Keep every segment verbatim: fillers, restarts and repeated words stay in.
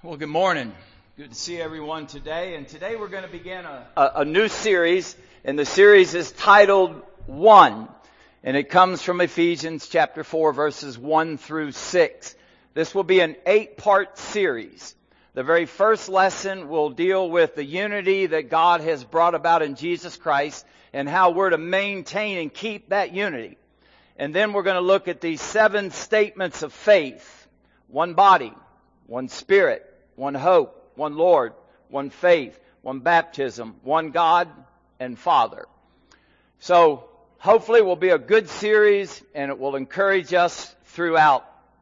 Well, good morning. Good to see everyone today. And today we're going to begin a, a, a new series. And the series is titled One. And it comes from Ephesians chapter four, verses one through six. This will be an eight-part series. The very first lesson will deal with the unity that God has brought about in Jesus Christ and how we're to maintain and keep that unity. And then we're going to look at these seven statements of faith. One body, one spirit, one hope, one Lord, one faith, one baptism, one God and Father. So hopefully it will be a good series and it will encourage us throughout.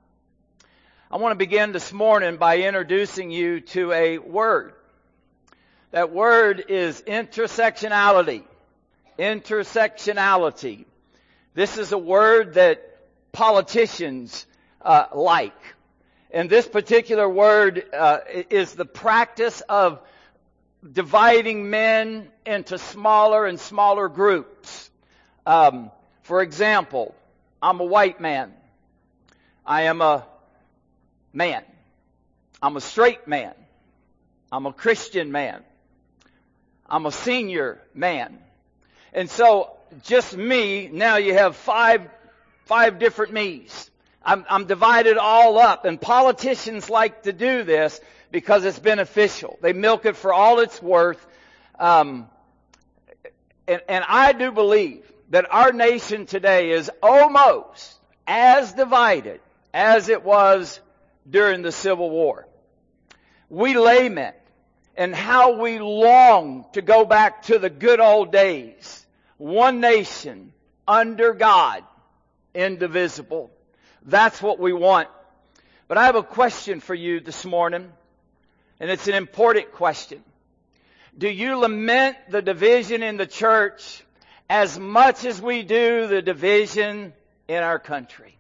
I want to begin this morning by introducing you to a word. That word is intersectionality. Intersectionality. This is a word that politicians uh, like. And this particular word uh, is the practice of dividing men into smaller and smaller groups. Um, for example, I'm a white man. I am a man. I'm a straight man. I'm a Christian man. I'm a senior man. And so just me, now you have five, five different me's. I'm, I'm divided all up, and politicians like to do this because it's beneficial. They milk it for all it's worth. Um, and, and I do believe that our nation today is almost as divided as it was during the Civil War. We lament and how we long to go back to the good old days. One nation under God, indivisible. That's what we want. But I have a question for you this morning, and it's an important question. Do you lament the division in the church as much as we do the division in our country?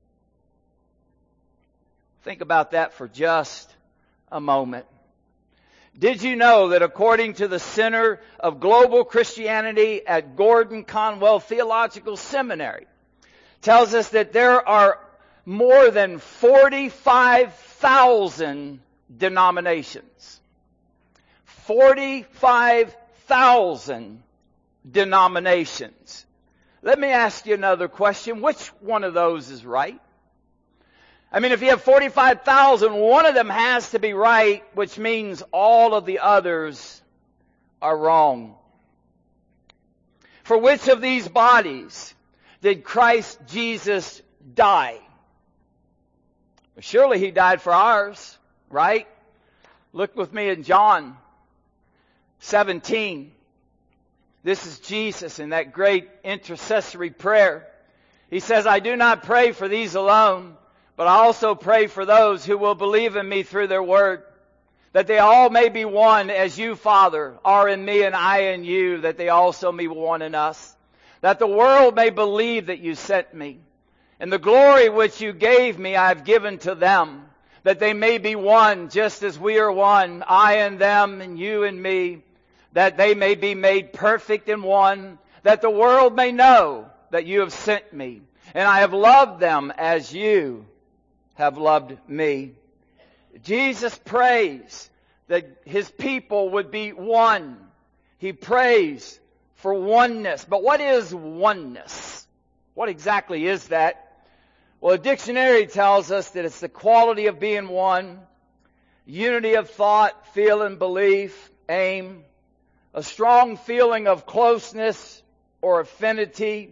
Think about that for just a moment. Did you know that according to the Center of Global Christianity at Gordon Conwell Theological Seminary, tells us that there are more than forty-five thousand denominations. forty-five thousand denominations. Let me ask you another question. Which one of those is right? I mean, if you have forty-five thousand, one of them has to be right, which means all of the others are wrong. For which of these bodies did Christ Jesus die? Well, surely He died for ours, right? Look with me in John seventeen. This is Jesus in that great intercessory prayer. He says, I do not pray for these alone, but I also pray for those who will believe in me through their word, that they all may be one as you, Father, are in me and I in you, that they also may be one in us, that the world may believe that you sent me. And the glory which you gave me I have given to them, that they may be one just as we are one, I and them and you and me, that they may be made perfect in one, that the world may know that you have sent me, and I have loved them as you have loved me. Jesus prays that His people would be one. He prays for oneness. But what is oneness? What exactly is that? Well, the dictionary tells us that it's the quality of being one, unity of thought, feeling, belief, aim, a strong feeling of closeness or affinity.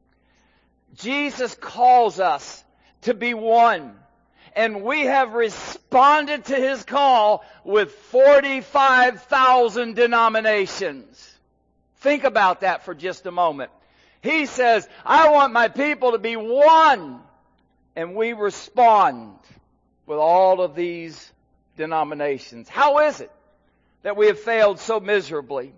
Jesus calls us to be one, and we have responded to His call with forty-five thousand denominations. Think about that for just a moment. He says, I want my people to be one. And we respond with all of these denominations. How is it that we have failed so miserably?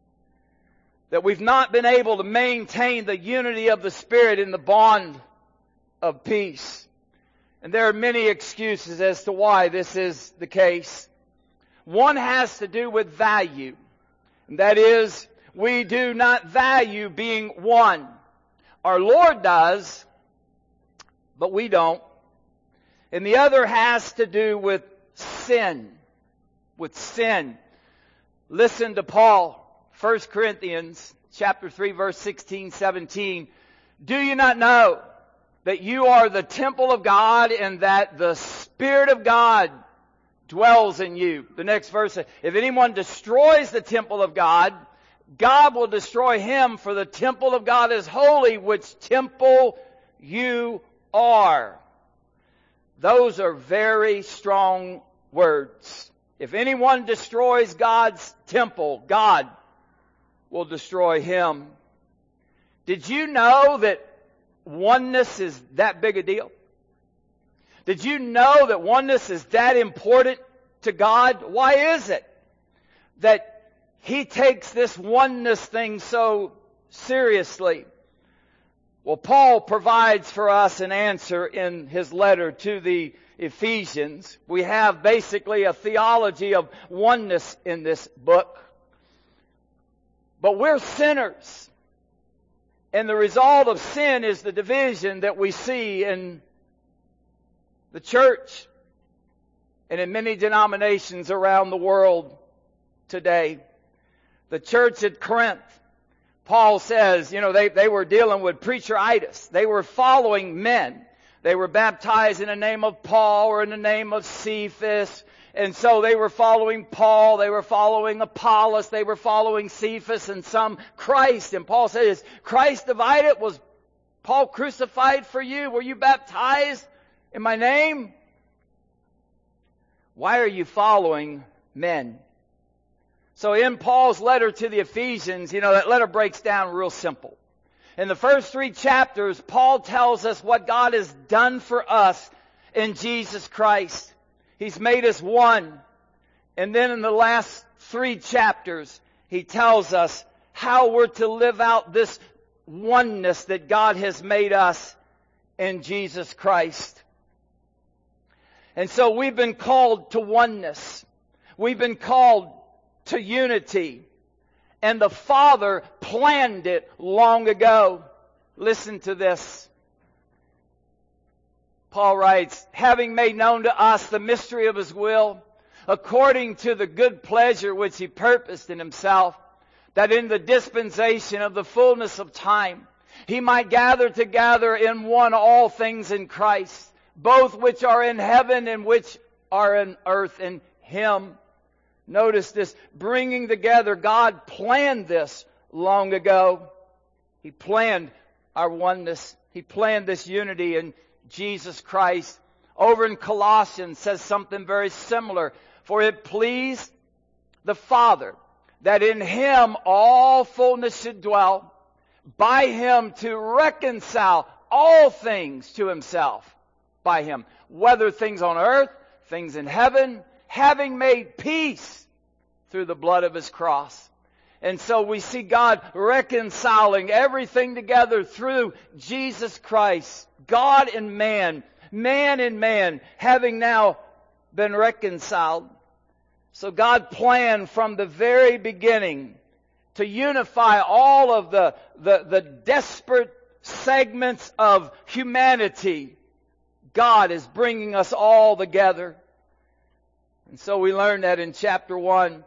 That we've not been able to maintain the unity of the Spirit in the bond of peace? And there are many excuses as to why this is the case. One has to do with value. And that is, we do not value being one. Our Lord does, but we don't. And the other has to do with sin. with sin. Listen to Paul, First Corinthians chapter three, verse sixteen, seventeen. Do you not know that you are the temple of God and that the Spirit of God dwells in you? The next verse says, if anyone destroys the temple of God, God will destroy him, for the temple of God is holy, which temple you are. Those are very strong words. If anyone destroys God's temple, God will destroy him. Did you know that oneness is that big a deal? Did you know that oneness is that important to God? Why is it that He takes this oneness thing so seriously? Well, Paul provides for us an answer in his letter to the Ephesians. We have basically a theology of oneness in this book. But we're sinners. And the result of sin is the division that we see in the church and in many denominations around the world today. The church at Corinth, Paul says, you know, they, they were dealing with preacheritis. They were following men. They were baptized in the name of Paul or in the name of Cephas. And so they were following Paul, they were following Apollos, they were following Cephas, and some Christ. And Paul says, is Christ divided? Was Paul crucified for you? Were you baptized in my name? Why are you following men? So in Paul's letter to the Ephesians, you know, that letter breaks down real simple. In the first three chapters, Paul tells us what God has done for us in Jesus Christ. He's made us one. And then in the last three chapters, he tells us how we're to live out this oneness that God has made us in Jesus Christ. And so we've been called to oneness. We've been called to unity. And the Father planned it long ago. Listen to this. Paul writes, having made known to us the mystery of His will, according to the good pleasure which He purposed in Himself, that in the dispensation of the fullness of time, He might gather together in one all things in Christ, both which are in heaven and which are in earth in Him. Notice this, bringing together. God planned this long ago. He planned our oneness. He planned this unity in Jesus Christ. Over in Colossians says something very similar. For it pleased the Father that in Him all fullness should dwell, by Him to reconcile all things to Himself, by Him, whether things on earth, things in heaven, having made peace through the blood of His cross. And so we see God reconciling everything together through Jesus Christ. God and man, man and man, having now been reconciled. So God planned from the very beginning to unify all of the, the, the desperate segments of humanity. God is bringing us all together. And so we learned that in chapter one.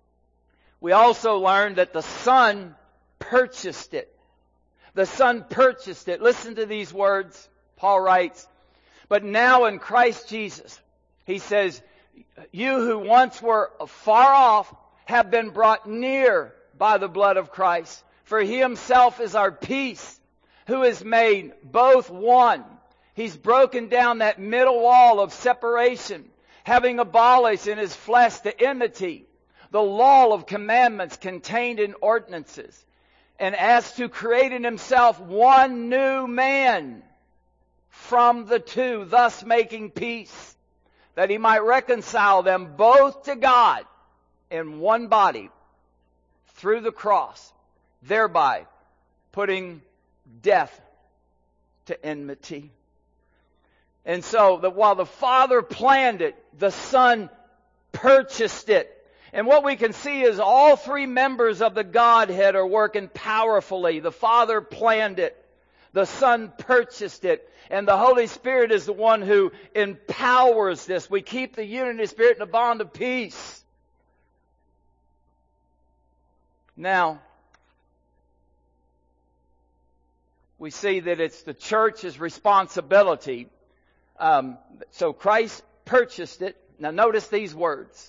We also learned that the Son purchased it. The Son purchased it. Listen to these words. Paul writes, but now in Christ Jesus, he says, you who once were far off have been brought near by the blood of Christ. For He Himself is our peace, who has made both one. He's broken down that middle wall of separation, having abolished in His flesh the enmity, the law of commandments contained in ordinances, and as to create in Himself one new man from the two, thus making peace, that He might reconcile them both to God in one body through the cross, thereby putting death to enmity. And so that while the Father planned it, the Son purchased it. And what we can see is all three members of the Godhead are working powerfully. The Father planned it. The Son purchased it. And the Holy Spirit is the one who empowers this. We keep the unity of the Spirit in the bond of peace. Now, we see that it's the church's responsibility. Um, so Christ purchased it. Now notice these words.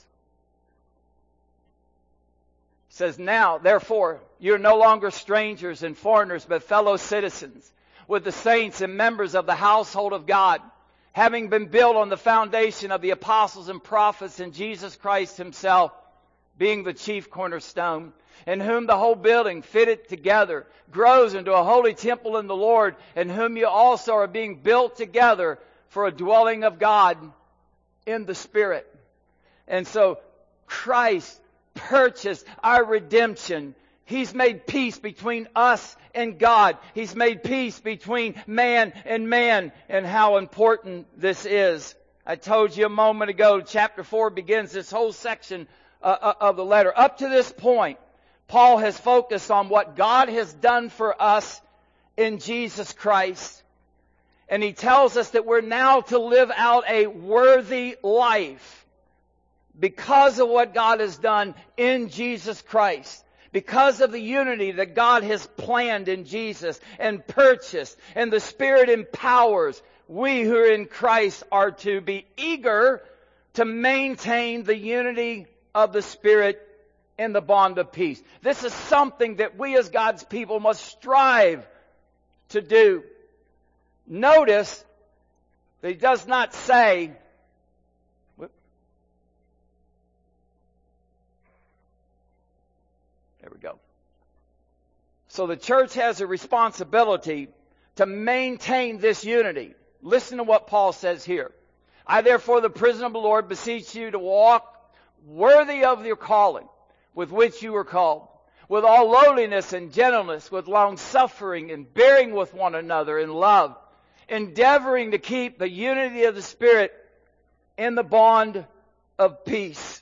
It says, now, therefore, you're no longer strangers and foreigners, but fellow citizens with the saints and members of the household of God, having been built on the foundation of the apostles and prophets and Jesus Christ himself, being the chief cornerstone, in whom the whole building fitted together grows into a holy temple in the Lord, in whom you also are being built together for a dwelling of God in the Spirit. And so Christ purchased our redemption. He's made peace between us and God. He's made peace between man and man, and how important this is. I told you a moment ago, chapter four begins this whole section uh, of the letter. Up to this point, Paul has focused on what God has done for us in Jesus Christ. And he tells us that we're now to live out a worthy life because of what God has done in Jesus Christ. Because of the unity that God has planned in Jesus and purchased, and the Spirit empowers, we who are in Christ are to be eager to maintain the unity of the Spirit in the bond of peace. This is something that we as God's people must strive to do. Notice that he does not say, whoop, there we go. So the church has a responsibility to maintain this unity. Listen to what Paul says here. I therefore, the prisoner of the Lord, beseech you to walk worthy of your calling with which you were called, with all lowliness and gentleness, with long suffering and bearing with one another in love, endeavoring to keep the unity of the Spirit in the bond of peace.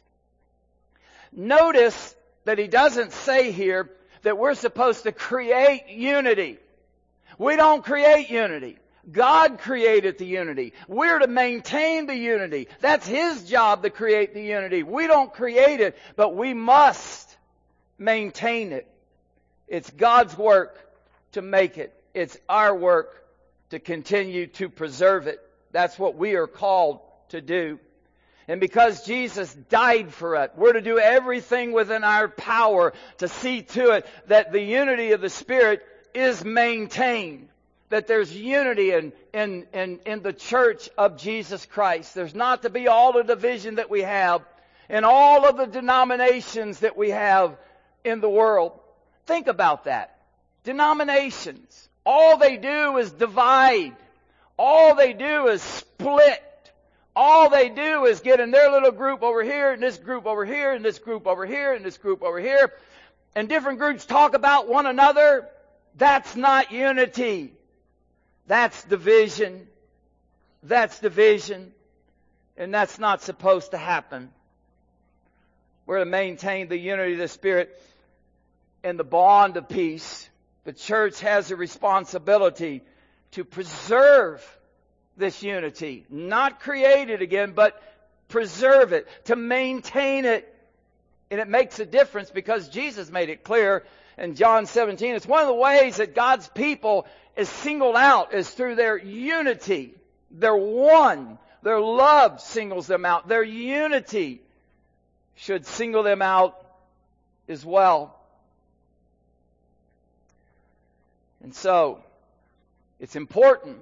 Notice that he doesn't say here that we're supposed to create unity. We don't create unity. God created the unity. We're to maintain the unity. That's His job to create the unity. We don't create it, but we must maintain it. It's God's work to make it. It's our work to continue to preserve it. That's what we are called to do. And because Jesus died for it, we're to do everything within our power to see to it that the unity of the Spirit is maintained. That there's unity in, in, in, in the church of Jesus Christ. There's not to be all the division that we have in all of the denominations that we have in the world. Think about that. Denominations. All they do is divide. All they do is split. All they do is get in their little group over here, and this group over here, and this group over here, and this group over here. And different groups talk about one another. That's not unity. That's division. That's division. And that's not supposed to happen. We're to maintain the unity of the Spirit and the bond of peace. The church has a responsibility to preserve this unity. Not create it again, but preserve it. To maintain it. And it makes a difference because Jesus made it clear in John seventeen. It's one of the ways that God's people is singled out is through their unity. They're one. Their love singles them out. Their unity should single them out as well. And so, it's important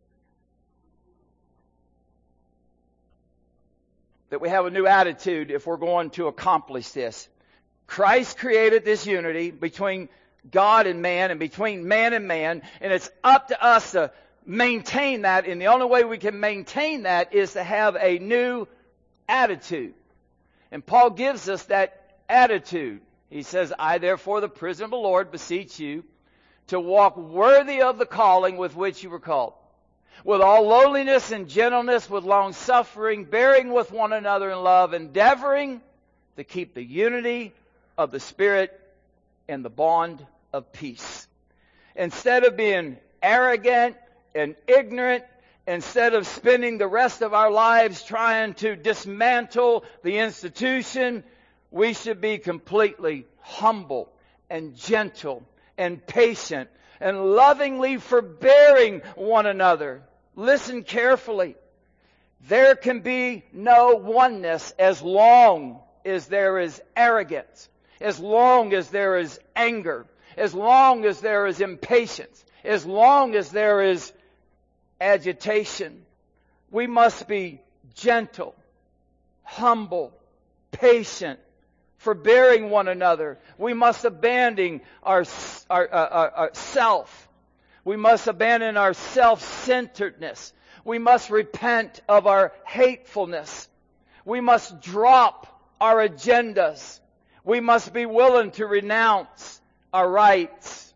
that we have a new attitude if we're going to accomplish this. Christ created this unity between God and man and between man and man, and it's up to us to maintain that, and the only way we can maintain that is to have a new attitude. And Paul gives us that attitude. He says, I therefore, the prisoner of the Lord, beseech you to walk worthy of the calling with which you were called, with all lowliness and gentleness, with long suffering, bearing with one another in love, endeavoring to keep the unity of the Spirit and the bond of peace. Instead of being arrogant and ignorant, instead of spending the rest of our lives trying to dismantle the institution, we should be completely humble and gentle and patient and lovingly forbearing one another. Listen carefully. There can be no oneness as long as there is arrogance, as long as there is anger, as long as there is impatience, as long as there is agitation. We must be gentle, humble, patient, forbearing one another. We must abandon our, our, our, our self. We must abandon our self-centeredness. We must repent of our hatefulness. We must drop our agendas. We must be willing to renounce our rights.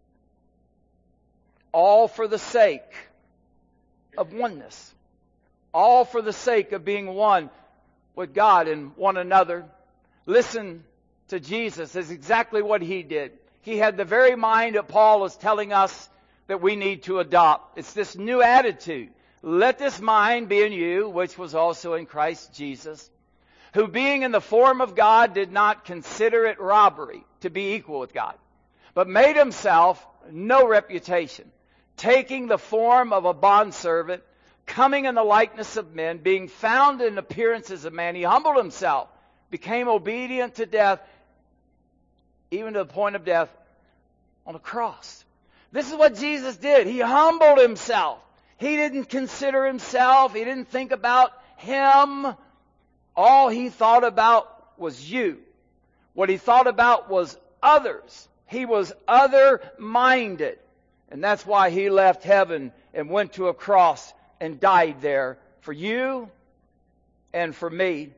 All for the sake of oneness. All for the sake of being one with God and one another. Listen to Jesus. That's exactly what He did. He had the very mind that Paul is telling us that we need to adopt. It's this new attitude. Let this mind be in you, which was also in Christ Jesus, who being in the form of God did not consider it robbery to be equal with God, but made Himself no reputation, taking the form of a bondservant, coming in the likeness of men, being found in appearance as a man. He humbled Himself, became obedient to death, even to the point of death on a cross. This is what Jesus did. He humbled Himself. He didn't consider Himself. He didn't think about Him. All He thought about was you. What He thought about was others. He was other-minded. And that's why He left heaven and went to a cross and died there for you and for me.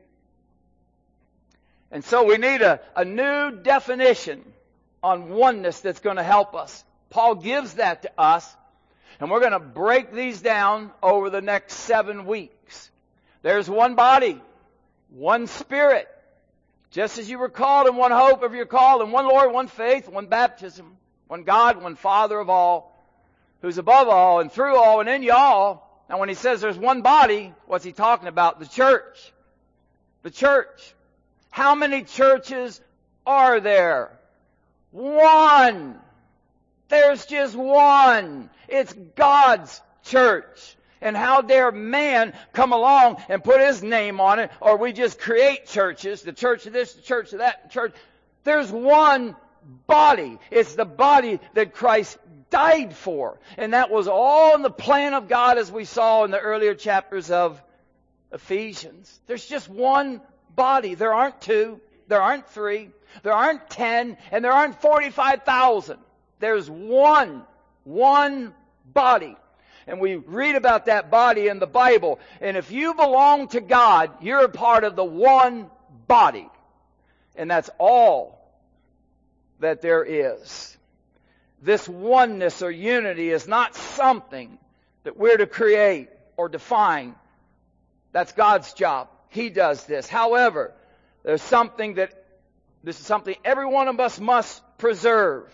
And so we need a, a new definition on oneness that's going to help us. Paul gives that to us. And we're going to break these down over the next seven weeks. There's one body, one Spirit. Just as you were called in one hope of your call, and one Lord, one faith, one baptism, one God, one Father of all, who's above all and through all and in you all. Now when he says there's one body, what's he talking about? The church. The church. How many churches are there? One. There's just one. It's God's church. And how dare man come along and put his name on it, or we just create churches, the church of this, the church of that, the church. There's one body. It's the body that Christ died for. And that was all in the plan of God, as we saw in the earlier chapters of Ephesians. There's just one body. There aren't two. There aren't three. There aren't ten. And there aren't forty-five thousand. There's one, one body. And we read about that body in the Bible. And if you belong to God, you're a part of the one body. And that's all that there is. This oneness or unity is not something that we're to create or define. That's God's job. He does this. However, there's something that, this is something every one of us must preserve.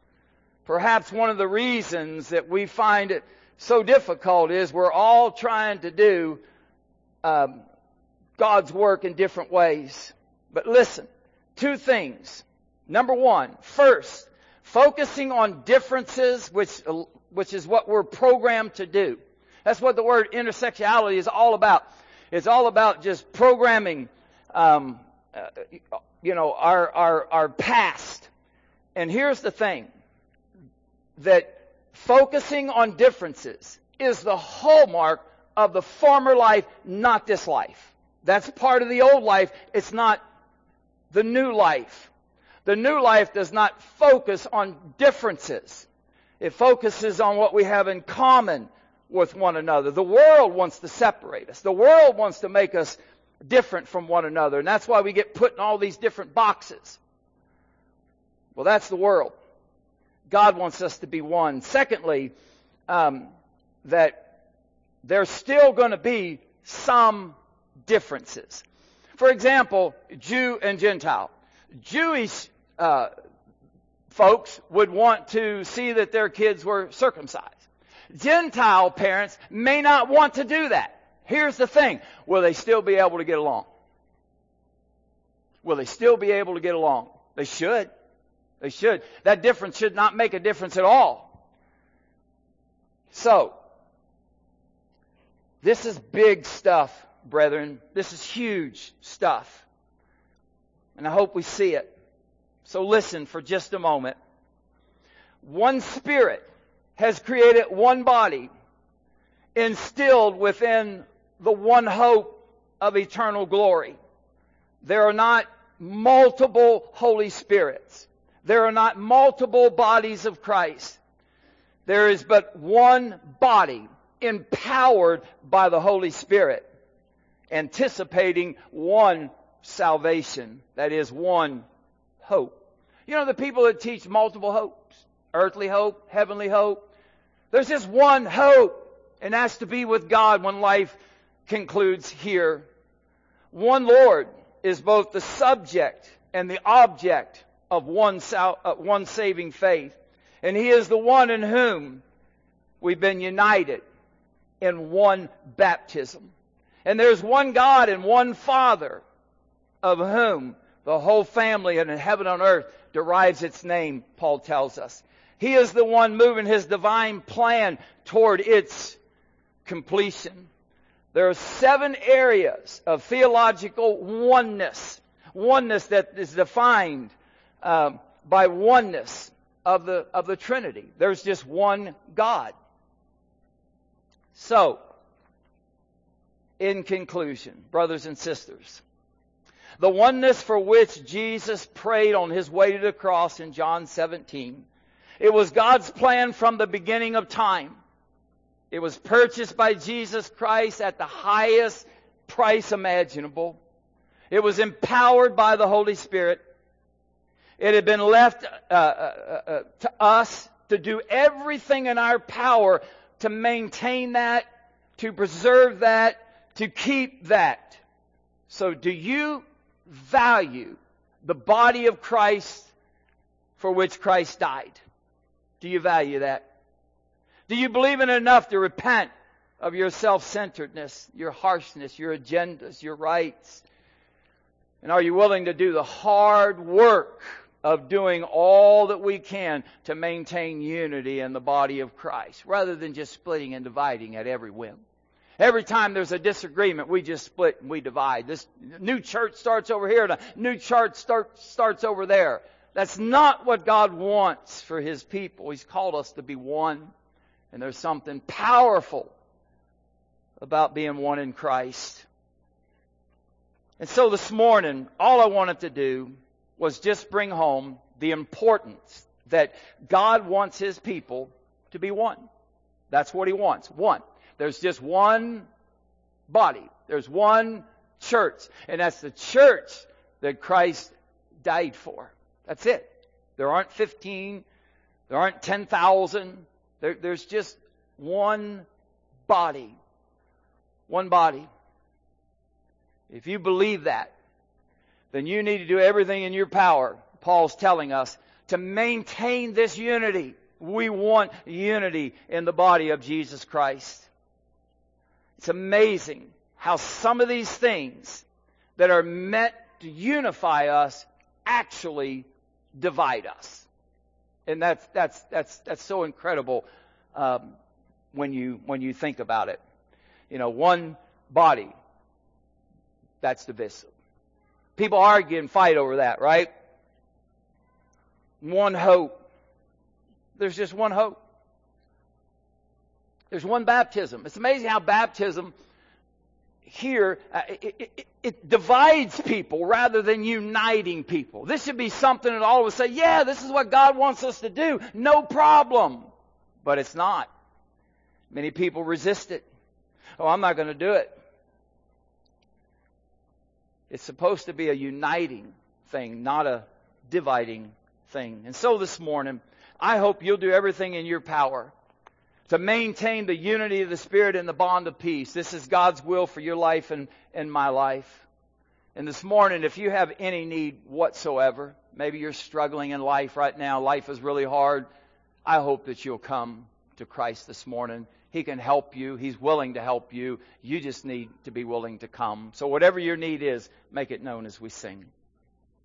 Perhaps one of the reasons that we find it so difficult is we're all trying to do um, God's work in different ways. But listen, two things. Number one, first, focusing on differences, which which is what we're programmed to do. That's what the word intersectionality is all about. It's all about just programming, um, uh, you know, our our our past. And here's the thing. That focusing on differences is the hallmark of the former life, not this life. That's part of the old life. It's not the new life. The new life does not focus on differences. It focuses on what we have in common with one another. The world wants to separate us. The world wants to make us different from one another. And that's why we get put in all these different boxes. Well, that's the world. God wants us to be one. Secondly, um, that there's still going to be some differences. For example, Jew and Gentile. Jewish uh, folks would want to see that their kids were circumcised. Gentile parents may not want to do that. Here's the thing. Will they still be able to get along? Will they still be able to get along? They should. They should. That difference should not make a difference at all. So, this is big stuff, brethren. This is huge stuff. And I hope we see it. So listen for just a moment. One Spirit has created one body, instilled within the one hope of eternal glory. There are not multiple Holy Spirits. There are not multiple bodies of Christ. There is but one body empowered by the Holy Spirit, anticipating one salvation, that is, one hope. You know, the people that teach multiple hopes, earthly hope, heavenly hope, there's just one hope, and that's to be with God when life concludes here. One Lord is both the subject and the object of one, sal- uh, one saving faith. And He is the one in whom we've been united in one baptism. And there's one God and one Father, of whom the whole family in heaven and earth derives its name, Paul tells us. He is the one moving His divine plan toward its completion. There are seven areas of theological oneness. Oneness that is defined um, by oneness of the, of the Trinity. There's just one God. So, in conclusion, brothers and sisters, the oneness for which Jesus prayed on His way to the cross in John seventeen, it was God's plan from the beginning of time. It was purchased by Jesus Christ at the highest price imaginable. It was empowered by the Holy Spirit. It had been left uh, uh, uh, to us to do everything in our power to maintain that, to preserve that, to keep that. So do you value the body of Christ for which Christ died? Do you value that? Do you believe in it enough to repent of your self-centeredness, your harshness, your agendas, your rights? And are you willing to do the hard work of doing all that we can to maintain unity in the body of Christ, rather than just splitting and dividing at every whim? Every time there's a disagreement, we just split and we divide. This new church starts over here and a new church start, starts over there. That's not what God wants for His people. He's called us to be one. And there's something powerful about being one in Christ. And so this morning, all I wanted to do was just bring home the importance that God wants His people to be one. That's what He wants. One. There's just one body. There's one church. And that's the church that Christ died for. That's it. There aren't fifteen. There aren't ten thousand. There, there's just one body. One body. If you believe that, then you need to do everything in your power, Paul's telling us, to maintain this unity. We want unity in the body of Jesus Christ. It's amazing how some of these things that are meant to unify us actually divide us. And that's that's that's that's so incredible um, when you when you think about it. You know, one body, that's divisive. People argue and fight over that, right? One hope. There's just one hope. There's one baptism. It's amazing how baptism here, uh, it, it, it divides people rather than uniting people. This should be something that all of us say, yeah, this is what God wants us to do. No problem. But it's not. Many people resist it. Oh, I'm not going to do it. It's supposed to be a uniting thing, not a dividing thing. And so this morning, I hope you'll do everything in your power to maintain the unity of the Spirit and the bond of peace. This is God's will for your life and, and my life. And this morning, if you have any need whatsoever, maybe you're struggling in life right now, life is really hard, I hope that you'll come to Christ this morning. He can help you. He's willing to help you. You just need to be willing to come. So whatever your need is, make it known as we sing.